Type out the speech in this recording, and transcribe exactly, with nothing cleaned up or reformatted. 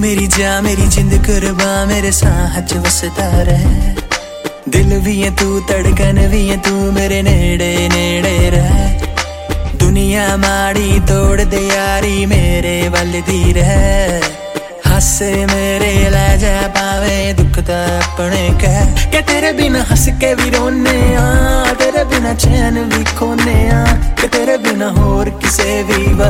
मेरी जा मेरी जिंद कुर्बा मेरे साह च वसदा रहे दिल भी है तू धड़कन भी है तू मेरे नेड़े नेड़े रह दुनिया माड़ी तोड़ दे यारी मेरे वल दी रह हसे मेरे लै जा पावे दुख ता अपने कह के तेरे बिना हस के भी रोने आ तेरे बिना चैन भी खोने आ के तेरे बिना होर किसे भी